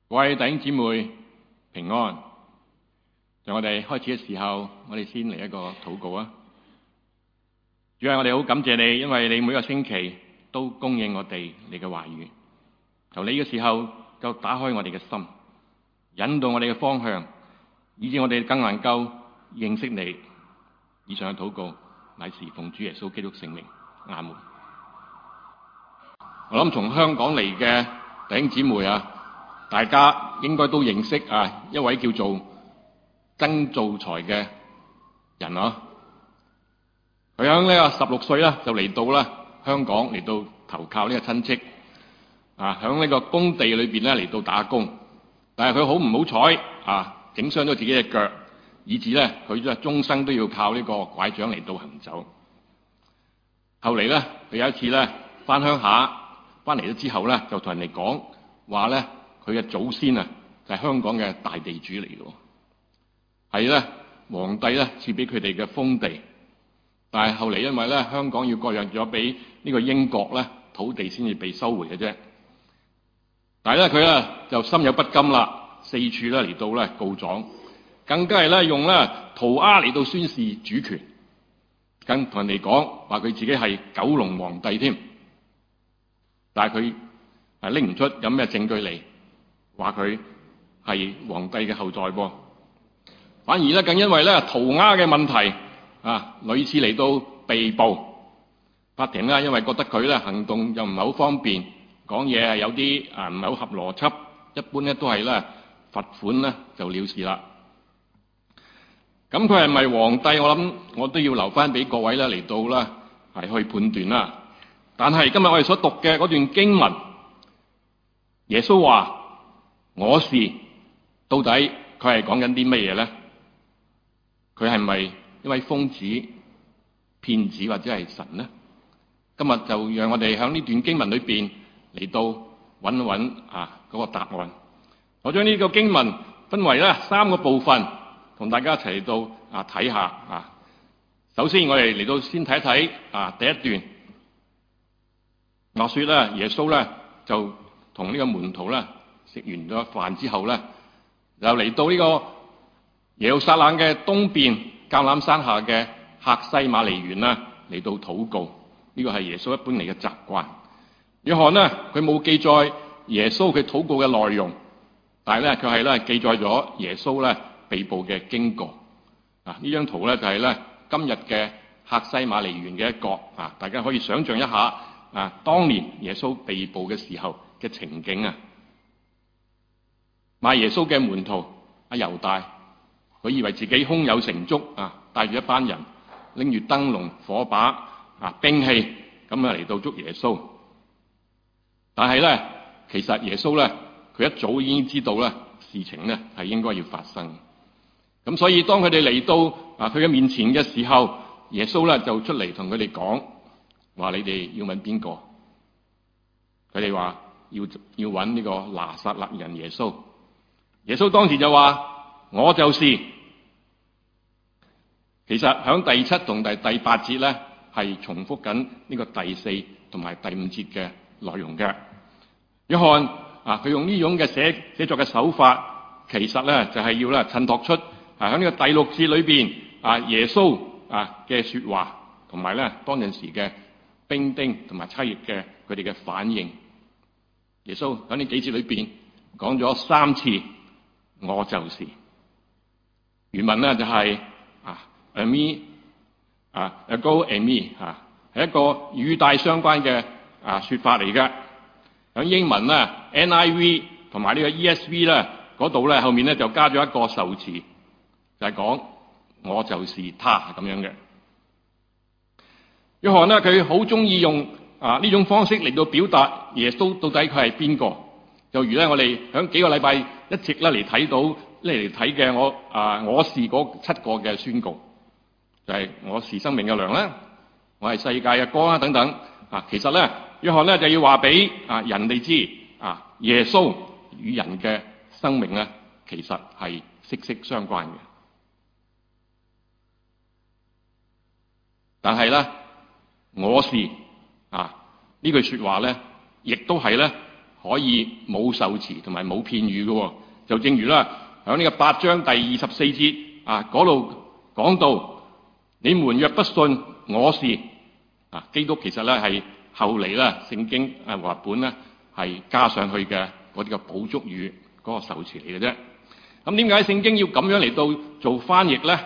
各位弟兄姊妹平安。在我哋開始嘅時候，我哋先嚟一個禱告啊！主啊，我哋好感謝你，因為你每個星期都供應我哋你嘅話語。求你嘅時候就打開我哋嘅心，引導我哋嘅方向，以致我哋更能夠認識你。以上嘅禱告乃是奉主耶穌基督聖名，阿門。我諗從香港嚟嘅弟兄姊妹啊，大家應該都認識一位叫做曾造才嘅人啊。佢喺呢個16歲就嚟到香港嚟到投靠呢個親戚喺呢個工地裏邊嚟到打工，但係佢好唔好彩整傷咗自己嘅腳，以致佢終生都要靠呢個拐杖嚟到行走。後嚟佢有一次翻鄉下翻嚟咗之後就同人哋講話佢嘅祖先就係香港嘅大地主嚟嘅，係皇帝賜俾佢哋嘅封地。但係後嚟因為香港要割讓咗俾呢個英國土地先至被收回嘅啫。但係佢就心有不甘啦，四處嚟到告狀，更加係用塗鴉嚟到宣示主權，更同人哋講話佢自己係九龍皇帝添。但係佢拎唔出有咩證據嚟話佢係皇帝嘅後代噃，反而更因為塗鴉嘅問題屢次嚟到被捕。法庭因為覺得佢行動又唔係好方便，講嘢有啲唔係好合邏輯，一般都係罰款就了事啦。咁佢係咪皇帝？我諗我都要留翻俾各位嚟到係去判斷啦。但係今日我哋所讀嘅嗰段經文，耶穌話我是，到底佢係講緊啲乜嘢呢？佢係咪一位瘋子、騙子或者係神呢？今日就讓我哋喺呢段經文裏邊嚟到揾一揾嗰個答案。我將呢個經文分為3個部分，同大家一齊嚟到睇下。首先我哋嚟到先睇一睇第一段。話說耶穌就同呢個門徒食完咗飯之後就嚟到呢個耶路撒冷嘅東邊橄欖山下嘅客西馬尼園嚟到禱告。呢個係耶穌一般嚟嘅習慣。約翰佢冇記載耶穌佢禱告嘅內容，但係佢係記載咗耶穌被捕嘅經過。呢張圖就係今日嘅客西馬尼園嘅一角。大家可以想象一下當年耶穌被捕嘅時候嘅情景。賣耶穌嘅門徒猶大，佢以為自己胸有成竹帶住一班人拎住燈籠、火把、兵器咁嚟到捉耶穌。但係其實耶穌佢一早已經知道事情係應該要發生。咁所以當佢哋嚟到佢嘅面前嘅時候，耶穌就出嚟同佢哋講話：你哋要問邊個？佢哋話要揾呢個拿撒勒人耶穌。耶穌當時就話：我就是。其實響第7同第8節係重複緊呢個第4同埋第5節嘅內容嘅。約翰佢用呢種嘅寫作嘅手法，其實就係要襯托出喺呢個第6節裏邊耶穌嘅說話，同埋當陣時嘅兵丁同埋差役嘅佢哋嘅反應。耶穌喺呢幾節裏邊講咗3次我就是。原文就係Ami Ego Eimi 係一個語帶相關嘅說法嚟嘅。喺英文NIV 同埋呢個 ESV 嗰度後面就加咗一個受詞，就係講我就是他咁樣嘅。約翰佢好中意用呢種方式嚟到表達耶穌到底佢係邊個。就如我哋響幾個禮拜一直嚟睇到嚟睇嘅我是嗰7個嘅宣告，就係我是生命嘅糧我係世界嘅光等等。其實約翰就要話俾人哋知耶穌與人嘅生命其實係息息相關嘅。但係我是呢句說話亦都係可以冇受詞同埋冇片語嘅喎。就正如啦，喺呢個8章第24節嗰度講到，你們若不信我是基督，其實咧係後嚟咧聖經和合本咧係加上去嘅嗰啲嘅補足語嗰個受詞嚟嘅啫。咁點解聖經要咁樣嚟到做翻譯咧？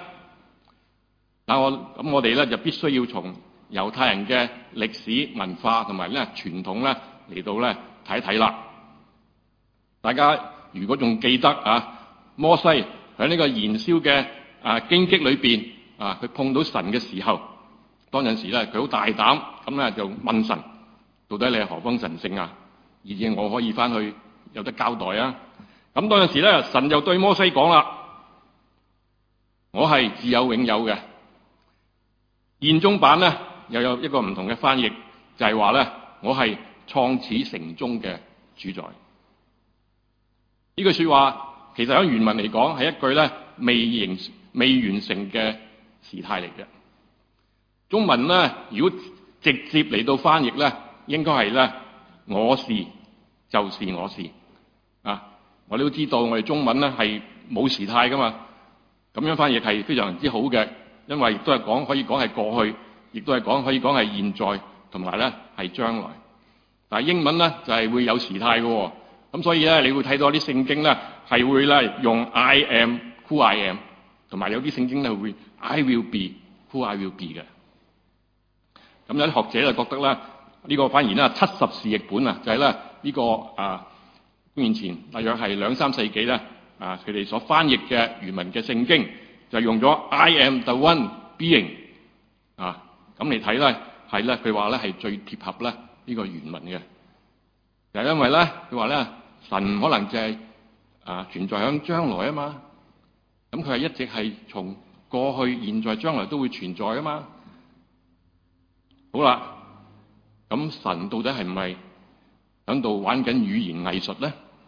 我哋咧就必須要從猶太人嘅歷史文化同埋咧傳統咧嚟到咧睇一睇啦。大家如果仲記得摩西喺呢個燃燒嘅荊棘裏邊佢碰到神嘅時候，當陣時咧佢好大膽咁咧就問神：到底你係何方神聖啊？以致我可以翻去有得交代啊！咁當陣時咧，神就對摩西講啦：我係自有永有嘅。現中版咧又有一個唔同嘅翻譯，就係話咧我係創始成終嘅主宰。呢句說話其實喺原文嚟講係一句咧未完成嘅時態嚟嘅。中文咧如果直接嚟到翻譯咧，應該係咧我是就是我是我哋都知道我哋中文咧係冇時態噶嘛，咁樣翻譯係非常之好嘅，因為亦都係可以講係過去，亦都係可以講係現在，同埋咧係將來。但係英文咧就係會有時態嘅喎，咁所以咧你會睇到啲聖經咧係會咧用 I am who I am， 同埋有啲聖經咧會 I will be who I will be 嘅。咁有啲學者就覺得咧呢個反而咧70士譯本就係咧呢個公元前大約係2-3世紀咧佢哋所翻譯嘅原文嘅聖經就用咗 I am the one being 咁嚟睇咧係咧佢話咧係最貼合咧呢個原文嘅，就係因為咧佢話咧神可能就係存在響將來啊嘛，咁佢係一直係從過去、現在、將來都會存在啊嘛。好啦，咁神到底係唔係響度玩緊語言藝術咧？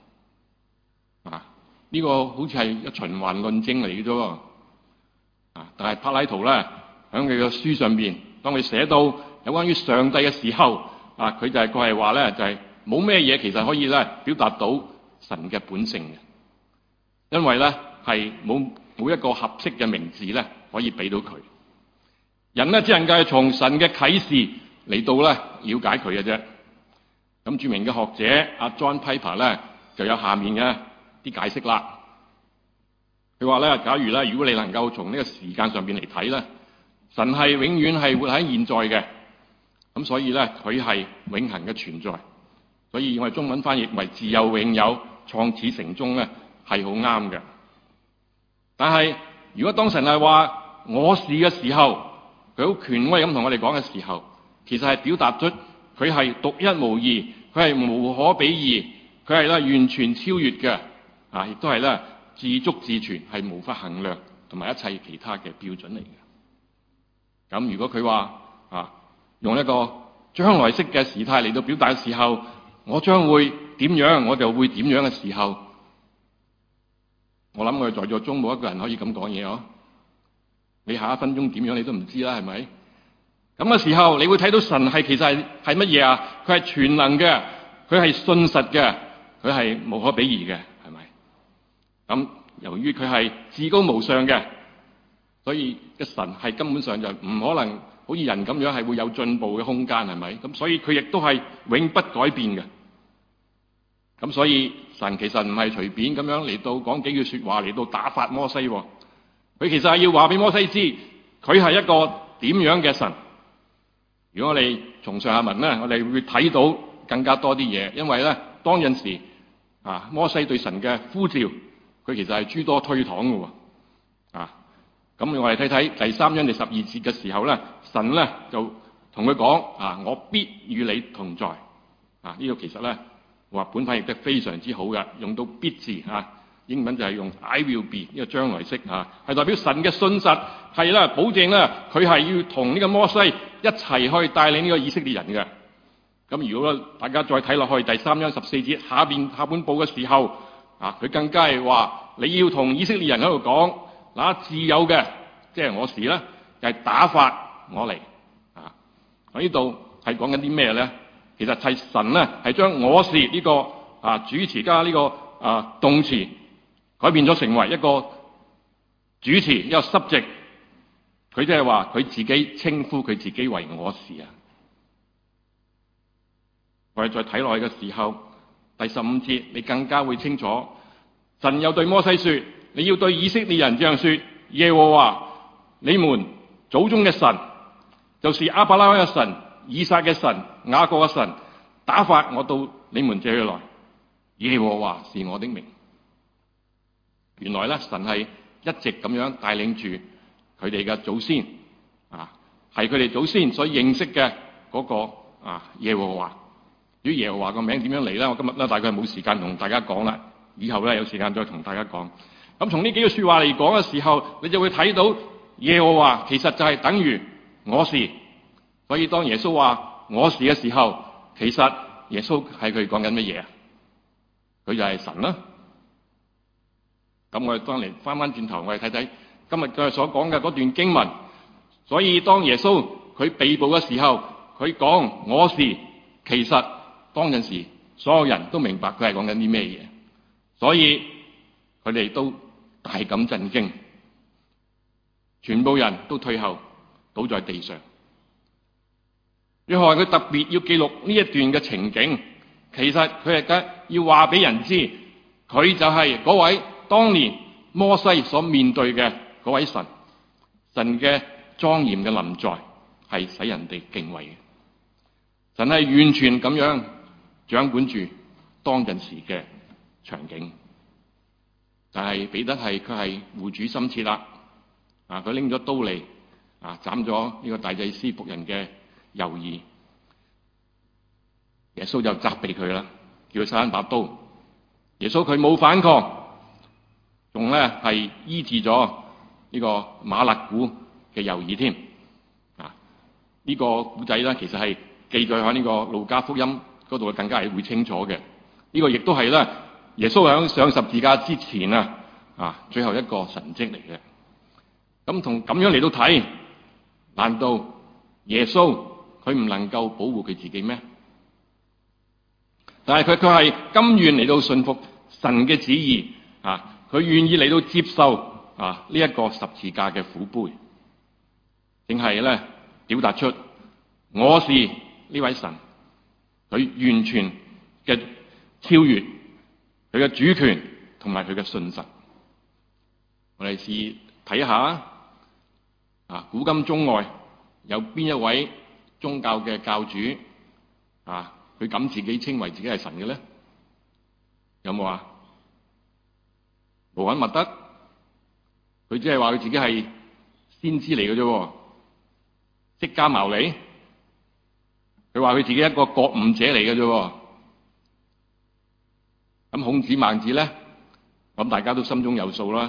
呢個好似係一循環論證嚟嘅啫。但係柏拉圖咧響佢嘅書上邊，當佢寫到有關於上帝嘅時候，佢就係話咧就係冇咩嘢其實可以咧表達到神嘅本性嘅，因為咧係冇一個合適嘅名字咧可以俾到佢。人咧只能夠從神嘅啟示嚟到咧了解佢嘅啫。咁著名嘅學者John Piper 咧就有下面嘅啲解釋啦。佢話咧，假如咧如果你能夠從呢個時間上邊嚟睇咧，神係永遠係活喺現在嘅，咁所以咧佢係永恆嘅存在，所以我哋中文翻譯為自有永有、創始成終咧係好啱嘅。但係如果當神係話我是嘅時候，佢好權威咁同我哋講嘅時候，其實係表達出佢係獨一無二，佢係無可比擬，佢係咧完全超越嘅，亦都係咧自足自全，係無法衡量同埋一切其他嘅標準嚟嘅。咁如果佢話用一個將來式嘅時態嚟到表達嘅時候，我將會點樣，我就會點樣嘅時候，我諗我哋在座中冇一個人可以咁講嘢。你下一分鐘點樣你都唔知啦，係咪？咁嘅時候，你會睇到神係其實係乜嘢啊？佢係全能嘅，佢係信實嘅，佢係無可比擬嘅，係咪？咁由於佢係至高無上嘅，所以嘅神係根本上就唔可能好似人咁樣係會有進步嘅空間，係咪？咁所以佢亦都係永不改變嘅。咁所以神其實唔係隨便咁樣嚟到講幾句說話嚟到打發摩西，佢其實係要話俾摩西知，佢係一個點樣嘅神。如果我哋從上下文咧，我哋會睇到更加多啲嘢，因為咧當陣時摩西對神嘅呼召，佢其實係諸多推搪嘅。咁我哋睇睇第3章第12節嘅時候咧，神咧就同佢講我必與你同在。呢個其實咧話本翻譯得非常之好嘅，用到必字英文就係用 I will be 呢個將來式係代表神嘅信實，係啦，保證咧佢係要同呢個摩西一齊去帶領呢個以色列人嘅。咁如果大家再睇落去第3章14節下半部嘅時候，佢更加係話你要同以色列人喺度講，自有嘅，即係我是咧，就係打發我嚟。喺呢度係講緊啲咩咧？其實係神咧係將我是呢個主詞加呢個動詞，改變咗成為一個主詞，一個 subject。佢即係話佢自己稱呼佢自己為我是啊。我哋再睇落去嘅時候，第15節你更加會清楚，神又對摩西說：你要對以色列人這樣說，耶和華你們祖宗嘅神，就是亞伯拉罕嘅神、以撒嘅神、雅各嘅神，打發我到你們這裏來。耶和華是我的名。原來咧，神係一直咁樣帶領住佢哋嘅祖先，係佢哋祖先所認識嘅嗰個耶和華。至於耶和華個名點樣嚟咧？我今日咧大概冇時間同大家講啦，以後咧有時間再同大家講。咁從呢幾句說話嚟講嘅時候，你就會睇到耶和華其實就係等於我是。所以當耶穌話我是嘅時候，其實耶穌係佢講緊乜嘢啊？佢就係神啦。咁我哋當嚟翻轉頭，我哋睇睇今日佢所講嘅嗰段經文。所以當耶穌佢被捕嘅時候，佢講我是，其實當陣時所有人都明白佢係講緊啲咩嘢，所以佢哋都大感震驚，全部人都退後倒在地上。約翰佢特別要記錄呢一段嘅情景，其實佢係要話俾人知，佢就係嗰位當年摩西所面對嘅嗰位神，神嘅莊嚴嘅臨在係使人哋敬畏嘅。神係完全咁樣掌管住當陣時嘅場景，但係彼得佢係護主心切啦，佢拎咗刀嚟斬咗呢個大祭司僕人嘅右耳。耶穌就責備佢啦，叫佢收返把刀。耶穌佢冇反抗，仲咧係醫治咗呢個馬勒古嘅右耳添。呢個古仔咧其實係記載喺呢個路加福音嗰度，更加係會清楚嘅。呢個亦都係咧耶穌喺上十字架之前最後一個神蹟嚟嘅。咁同咁樣嚟到睇，難道耶穌佢唔能夠保護佢自己咩？但係佢係甘願嚟到信服神嘅旨意，佢願意嚟到接受呢一個十字架嘅苦杯，正係咧表達出我是呢位神，佢完全嘅超越，佢嘅主權同埋佢嘅信實。我哋試睇下古今中外有邊一位宗教嘅教主佢敢自己稱為自己係神嘅咧？有冇啊？穆罕默德，佢只係話佢自己係先知嚟嘅啫。釋迦牟尼，佢話佢自己係一個覺悟者嚟嘅啫。咁孔子孟子咧，咁大家都心中有數啦。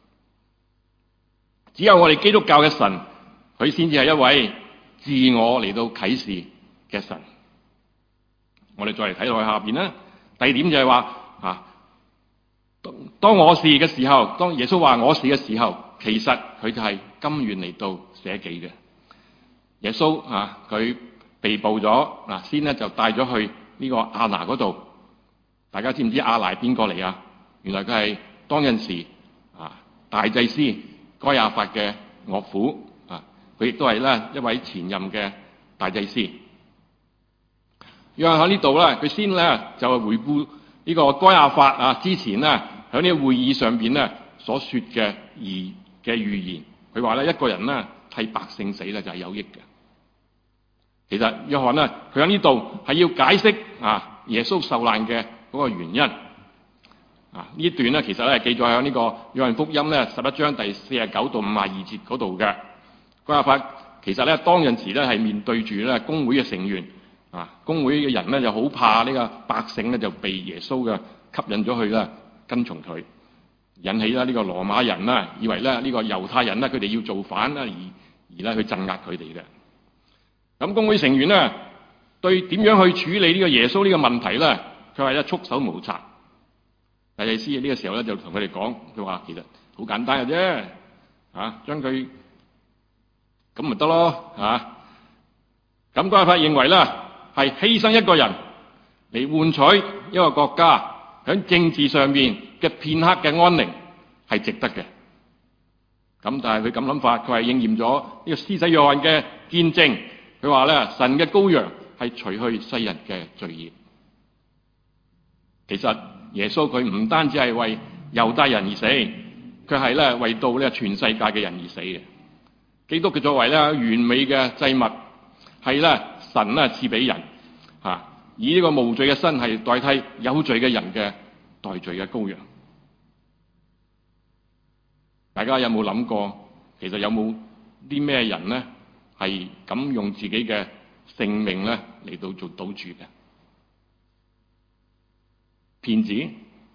只有我哋基督教嘅神，佢先至係一位自我嚟到啟示嘅神。我哋再嚟睇落去下邊啦。第二點就係話當我是嘅時候，當耶穌話我是嘅時候，其實佢就係甘願嚟到捨己嘅。耶穌佢被捕咗先咧就帶咗去呢個亞拿嗰度。大家知唔知亞拿係邊個嚟啊？原來佢係當陣時大祭司該亞法嘅岳父，佢亦都係咧一位前任嘅大祭司。約翰喺呢度咧，佢先咧就回顧呢個該亞法之前咧喺呢個會議上邊咧所說嘅預言。佢話咧一個人咧替百姓死咧就係有益嘅。其實約翰咧佢喺呢度係要解釋耶穌受難嘅嗰個原因。呢一段咧其實咧記載喺呢個約翰福音咧11章第49到52節嗰度嘅。該亞法其實咧當陣時咧係面對住咧公會嘅成員。公會嘅人咧就好怕呢個百姓咧就被耶穌嘅吸引咗去啦，跟從佢，引起啦呢個羅馬人啦，以為咧呢個猶太人咧佢哋要造反啦，而咧去鎮壓佢哋嘅。咁公會成員咧對點樣去處理呢個耶穌呢個問題咧，佢話咧束手無策。大祭司呢個時候咧就同佢哋講，佢話其實好簡單嘅啫，將佢咁咪得咯，咁該亞法認為咧係犧牲一個人嚟換取一個國家喺政治上面嘅片刻嘅安寧，係值得嘅。咁但係佢咁諗法，佢係應驗咗呢個施洗約翰嘅見證。佢話咧，神嘅羔羊係除去世人嘅罪孽。其實耶穌佢唔單止係為猶太人而死，佢係咧為到咧全世界嘅人而死嘅。基督佢作為咧完美嘅祭物，係咧神咧賜俾人以呢個無罪嘅身係代替有罪嘅人嘅代罪嘅羔羊。大家有冇諗過，其實有冇啲咩人咧係咁用自己嘅性命咧嚟到做賭注嘅？騙子。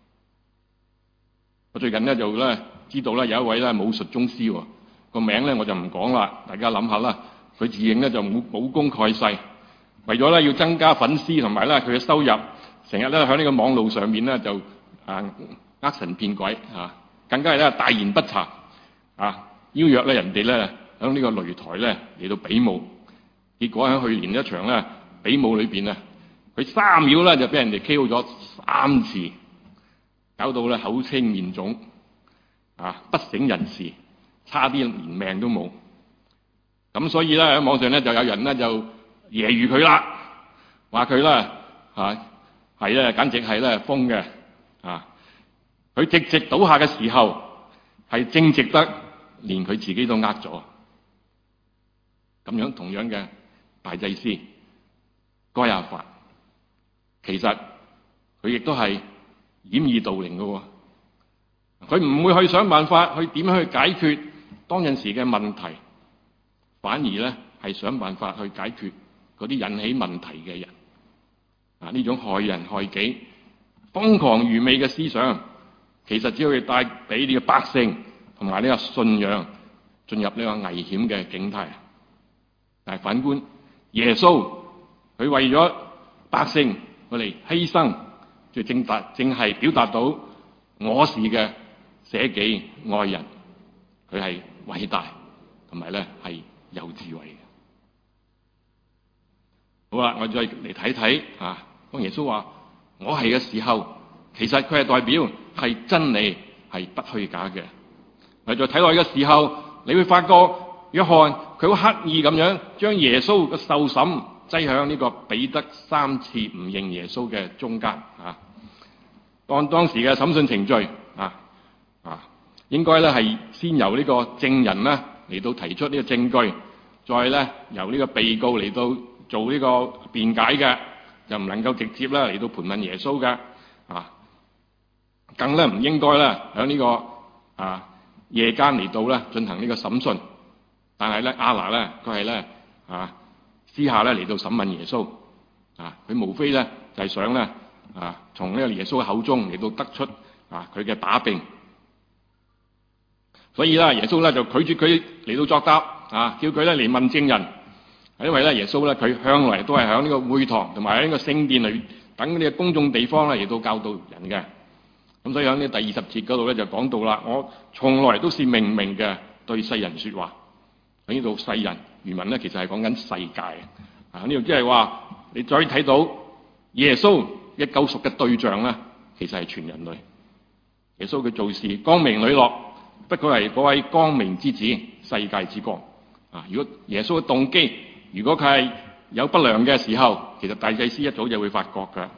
我最近咧就咧知道咧有一位咧武術宗師，個名咧我就唔講啦，大家諗下啦。佢自認咧就武功蓋世，為咗咧要增加粉絲同埋咧佢嘅收入，成日咧喺呢個網路上面咧就呃神騙鬼更加係咧大言不慚邀約咧人哋咧喺呢個擂台咧嚟到比武。結果喺去年一場咧比武裏邊佢3秒咧就俾人哋 KO 咗3次，搞到咧口青面腫不省人事，差啲連命都冇。咁所以咧喺網上咧就有人咧就揶揄佢啦，話佢咧係咧簡直係咧瘋嘅佢直直倒下嘅時候係正直得連佢自己都呃咗。咁樣同樣嘅大祭司該亞法，其實佢亦都係掩耳盜鈴嘅。佢唔會去想辦法去點樣去解決當陣時嘅問題，反而咧係想辦法去解決嗰啲引起問題嘅人。呢種害人害己、瘋狂愚昧嘅思想，其實只可以帶俾呢個百姓同埋呢個信仰進入呢個危險嘅境態。但係反觀耶穌，佢為咗百姓佢嚟犧牲，就正係表達到我是嘅捨己愛人，佢係偉大同埋咧係有智慧嘅。好啦，我再嚟睇睇當耶穌話我係嘅時候，其實佢係代表係真理，係不虛假嘅。我再睇落去嘅時候，你會發覺約翰佢好刻意咁樣將耶穌嘅受審擠向呢個彼得3次唔認耶穌嘅中間當時嘅審訊程序應該咧係先由呢個證人咧嚟到提出呢個證據，再咧由呢個被告嚟到做呢個辯解嘅，就唔能夠直接咧嚟到盤問耶穌嘅更咧唔應該咧喺呢個夜間嚟到咧進行呢個審訊。但係咧亞拿咧佢係咧私下咧嚟到審問耶穌佢無非咧就係想咧從呢個耶穌嘅口中嚟到得出佢嘅把柄。所以咧耶穌咧就拒絕佢嚟到作答叫佢咧嚟問證人。因為咧耶穌咧佢向來都係喺呢個會堂同埋喺呢個聖殿裏等呢個公眾地方咧嚟到教導人嘅。咁所以喺呢第20節嗰度咧就講到啦，我從來都是明明嘅對世人說話。喺呢度世人原文咧其實係講緊世界呢度即係話你再睇到耶穌嘅救贖嘅對象咧，其實係全人類。耶穌佢做事光明磊落，不過係嗰位光明之子，世界之光如果耶穌嘅動機，如果佢係有不良嘅時候，其實大祭司一早就會發覺㗎。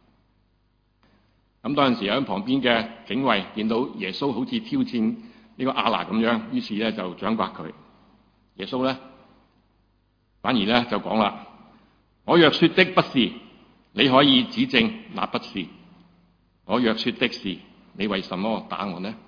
咁當陣時喺旁邊嘅警衛見到耶穌好似挑戰呢個亞拿咁樣，於是咧就掌摑佢。耶穌咧反而咧就講啦，我若說的不是，你可以指證那不是；我若說的是，你為什麼打我呢？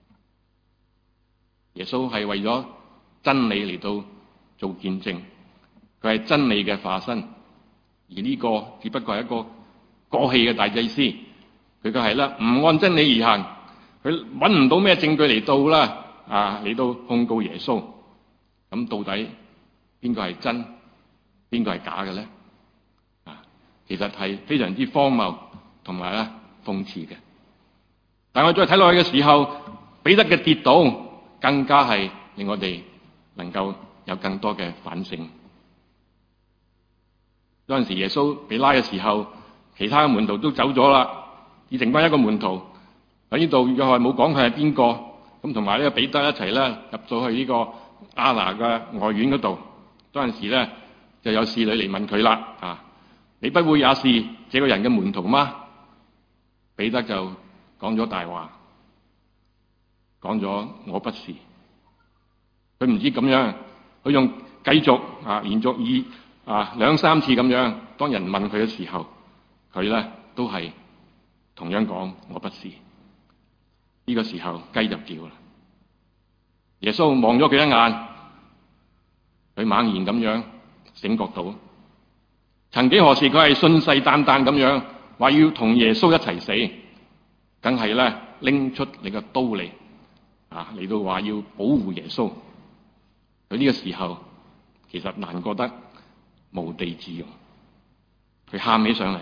耶穌係為咗真理嚟到做見證，佢係真理嘅化身，而呢個只不過係一個過氣嘅大祭司，佢就係啦唔按真理而行，佢揾唔到咩證據嚟到啦嚟到控告耶穌。咁到底邊個係真，邊個係假嘅咧？其實係非常之荒謬同埋咧諷刺嘅。但我再睇落去嘅時候，彼得嘅跌倒更加係令我哋能夠有更多嘅反省。嗰陣時耶穌被拉嘅時候， 其他門徒都走咗啦，只剩翻一個門徒喺呢度。約翰冇講佢係邊個，咁同埋呢個彼得一齊咧入到去呢個亞拿嘅外院嗰度。嗰陣時咧就有侍女嚟問佢啦，你不會也是這個人嘅門徒嗎？彼得就講咗大話，講咗我不是。佢唔知咁樣，佢用繼續連續兩三次咁樣，當人問佢嘅時候，佢咧都係同樣講我不是。呢個時候雞就叫啦。耶穌望咗佢一眼，佢猛然咁樣醒覺到，曾幾何時佢係信誓旦旦咁樣話要同耶穌一齊死，梗係咧拎出你個刀嚟嚟到話要保護耶穌。佢呢個時候其實難過得無地自容，佢喊起上嚟，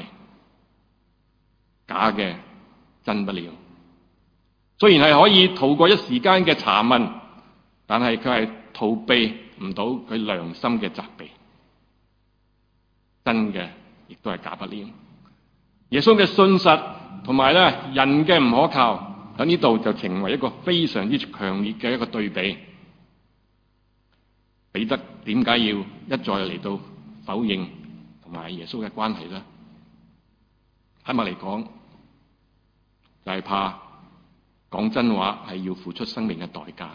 假嘅真不了。雖然係可以逃過一時間嘅查問，但係佢係逃避唔到佢良心嘅責備。真嘅亦都係假不了。耶穌嘅信實同埋咧人嘅唔可靠，喺呢度就成為一個非常之強烈嘅一個對比。彼得點解要一再嚟到否認同埋耶穌嘅關係呢？坦白嚟講，就係怕講真話係要付出生命嘅代價。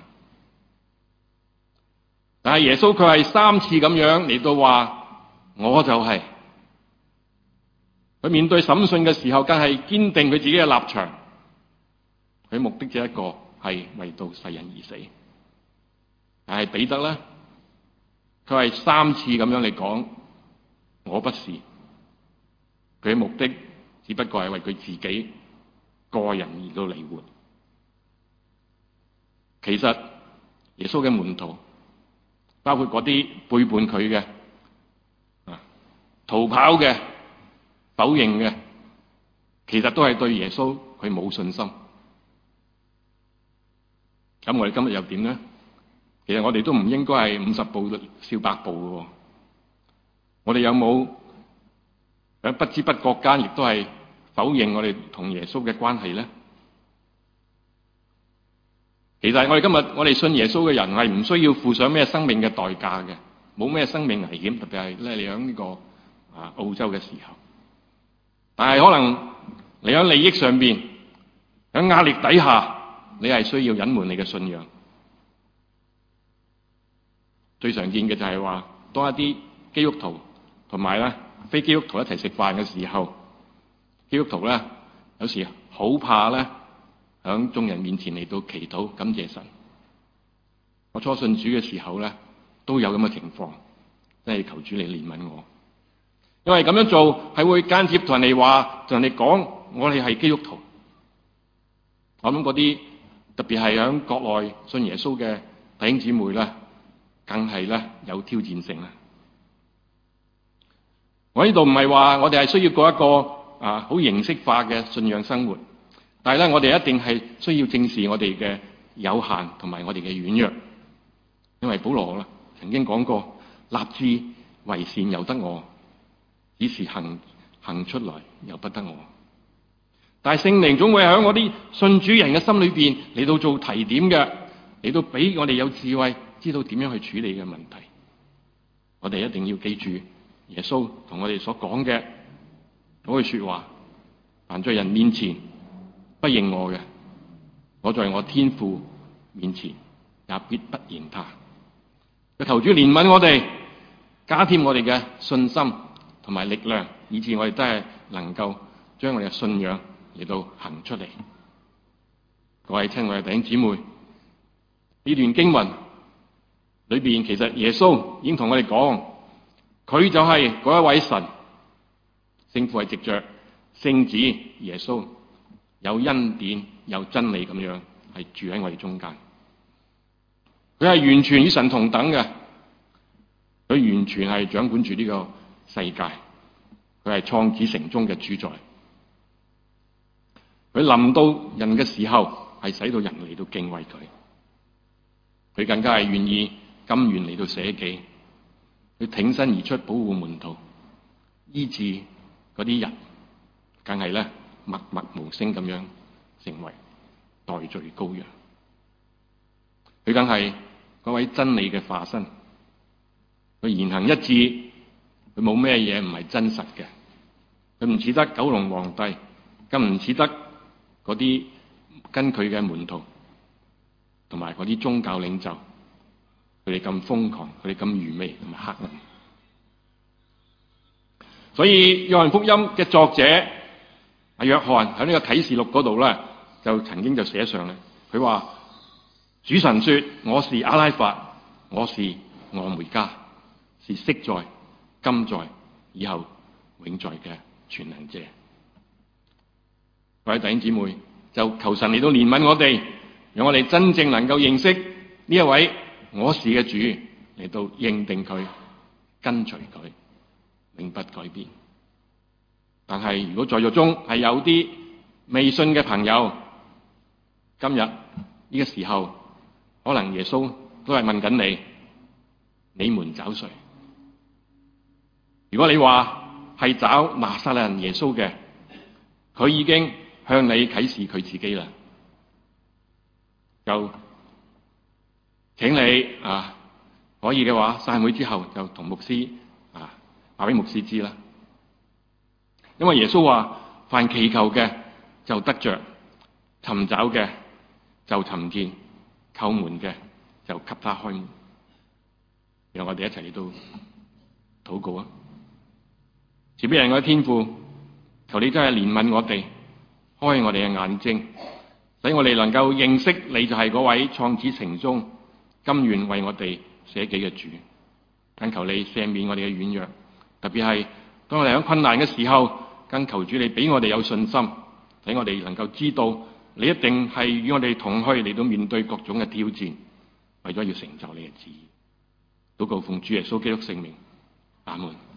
但係耶穌佢係3次咁樣嚟到話，我就係。佢面對審訊嘅時候，更係堅定佢自己嘅立場。佢目的只一個，係為到世人而死。但係彼得咧，佢係3次咁樣嚟講，我不是。佢嘅目的只不過係為佢自己個人而到嚟活。其實耶穌嘅門徒，包括嗰啲背叛佢嘅、逃跑嘅、否認嘅，其實都係對耶穌佢冇信心。咁我哋今日又點呢？其實我哋都唔應該係50步笑百步嘅。我哋有冇喺不知不覺間亦都係否認我哋同耶穌嘅關係呢？其實我哋今日我哋信耶穌嘅人係唔需要付上咩生命嘅代價嘅，冇咩生命危險，特別係咧你喺呢個澳洲嘅時候。但係可能你喺利益上邊，喺壓力底下，你係需要隱瞞你嘅信仰。最常見嘅就係話，當一啲基督徒同埋咧非基督徒一齊食飯嘅時候，基督徒咧有時好怕咧喺眾人面前嚟到祈禱感謝神。我初信主嘅時候咧都有咁嘅情況，即係求主嚟憐憫我。因為咁樣做係會間接同人哋話，同人哋講我哋係基督徒。我諗嗰啲特別係喺國內信耶穌嘅弟兄姊妹咧，更係咧有挑戰性啦。我呢度唔係話我哋係需要過一個好形式化嘅信仰生活，但係咧我哋一定係需要正視我哋嘅有限同埋我哋嘅軟弱。因為保羅曾經講過，立志為善由得我，只是行出來由不得我。但係聖靈總會喺我啲信主人嘅心裏邊嚟到做提點嘅，嚟到俾我哋有智慧，知道點樣去處理嘅問題。我哋一定要記住耶穌同我哋所講嘅嗰句說話：凡在人面前不認我嘅，我在我天父面前也必不認他。求主憐憫我哋，加添我哋嘅信心同埋力量，以致我哋真係能夠將我哋嘅信仰嚟到行出嚟。各位親愛嘅弟兄姊妹，呢段經文裏邊其實耶穌已經同我哋講，佢就係嗰一位神，聖父係藉着聖子耶穌有恩典有真理咁樣係住喺我哋中間。佢係完全與神同等嘅，佢完全係掌管住呢個世界，佢係創始成終嘅主宰。佢臨到人嘅時候，係使到人嚟到敬畏佢。佢更加係願意甘願嚟到捨己，佢挺身而出保護門徒，醫治嗰啲人， 更係咧默默無聲咁樣成為代罪羔羊。佢更係嗰位真理嘅化身，佢言行一致，佢冇咩嘢唔係真實嘅。佢唔似得九龍皇帝，更唔似得嗰啲跟佢嘅門徒同埋嗰啲宗教領袖，佢哋咁瘋狂，佢哋咁愚昧同埋黑暗。所以約翰福音嘅作者約翰喺呢個啟示錄嗰度咧，就曾經就寫上嚟，佢話主神說：我是阿拉法，我是俄梅加，是昔在、今在、以後永在嘅全能者。各位弟兄姊妹，就求神嚟到憐憫我哋，讓我哋真正能夠認識呢一位我是嘅主，嚟到認定佢、跟隨佢，永不改變。但係如果在座中係有啲未信嘅朋友，今日呢個時候，可能耶穌都係問緊你：你們找誰？如果你話係找拿撒勒人耶穌嘅，佢已經向你啟示佢自己啦。就請你可以嘅話，散會之後就同牧師話俾牧師知啦。因為耶穌話：凡祈求嘅就得着，尋找嘅就尋見，叩門嘅就給他開門。讓我哋一齊嚟到禱告啊！慈悲人嘅天父，求你真係憐憫我哋，開我哋嘅眼睛，使我哋能夠認識你就係嗰位創始成終、甘願為我哋捨己嘅主。更求你赦免我哋嘅軟弱，特別係當我哋喺困難嘅時候，更求主你俾我哋有信心，使我哋能夠知道你一定係與我哋同去嚟到面對各種嘅挑戰，為咗要成就你嘅旨意。禱告奉主耶穌基督聖名，阿門。